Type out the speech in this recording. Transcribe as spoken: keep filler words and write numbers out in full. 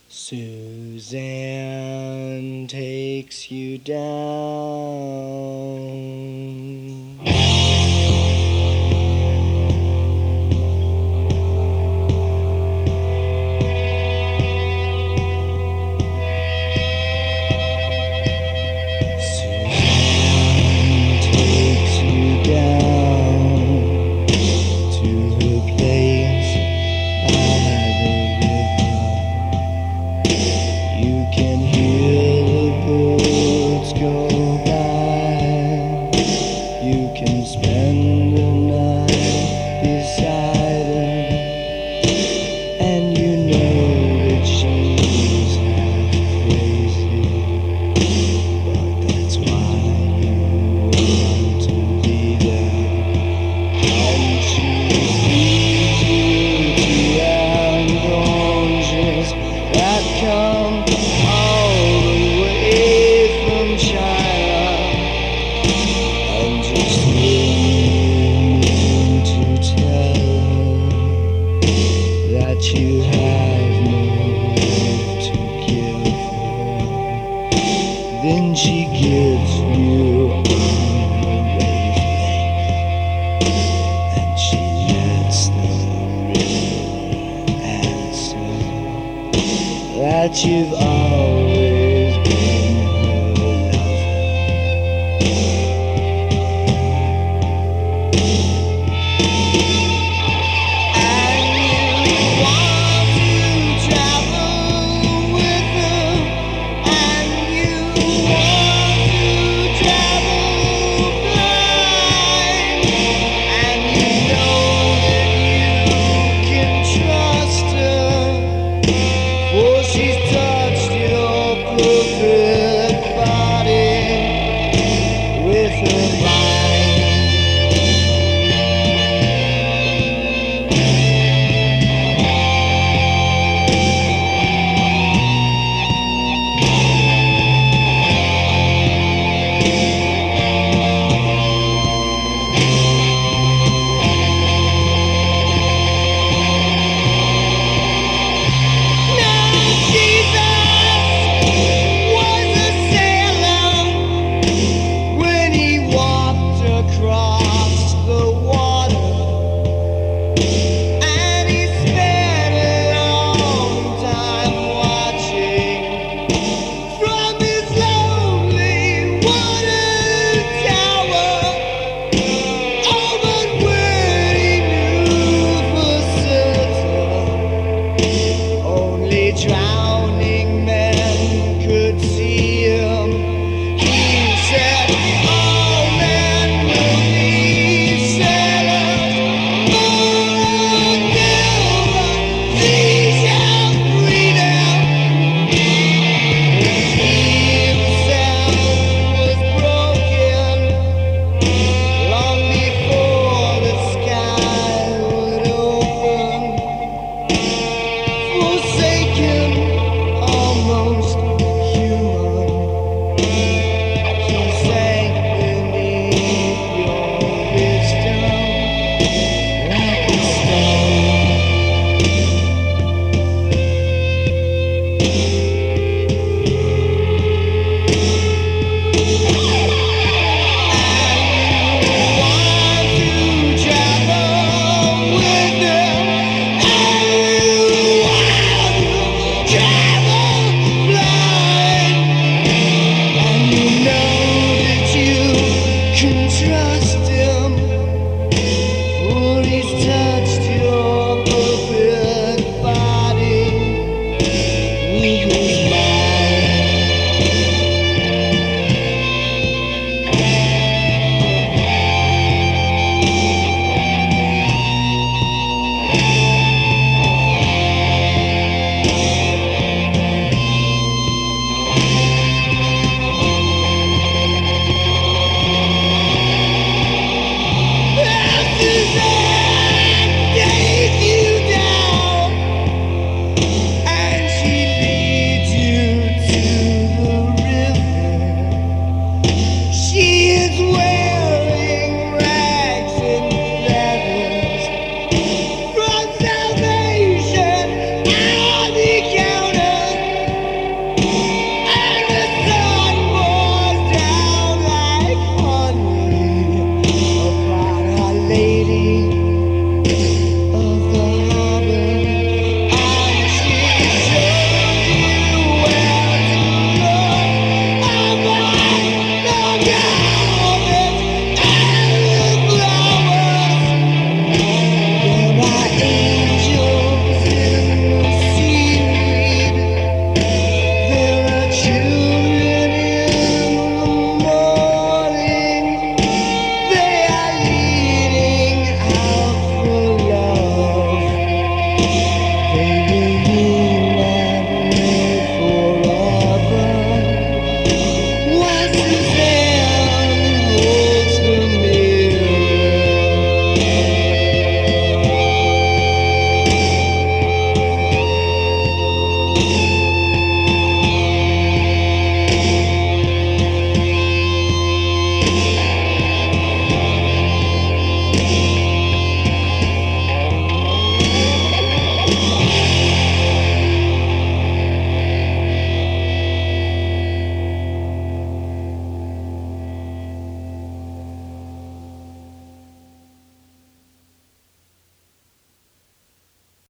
Suzanne takes you down. Suzanne takes you down to her place by the river. You can hear the boats go by. You can spend the night beside her, and you know that she's half crazy, but that's why you want to be there. And she feeds you tea and oranges that come all the way from China, and just mean to tell her that you have no gift to give her. Then she gives you on her wavelength, and she lets the river answer that you've always been her lover. And you want to travel with her, and you want to travel blind, and you know that you can trust her, for she's touched your perfect body with her mind. Now Jesus was a sailor when he walked across the water, and he spent a long time watching from his lonely water tower. Oh, but when he knew for certain, only try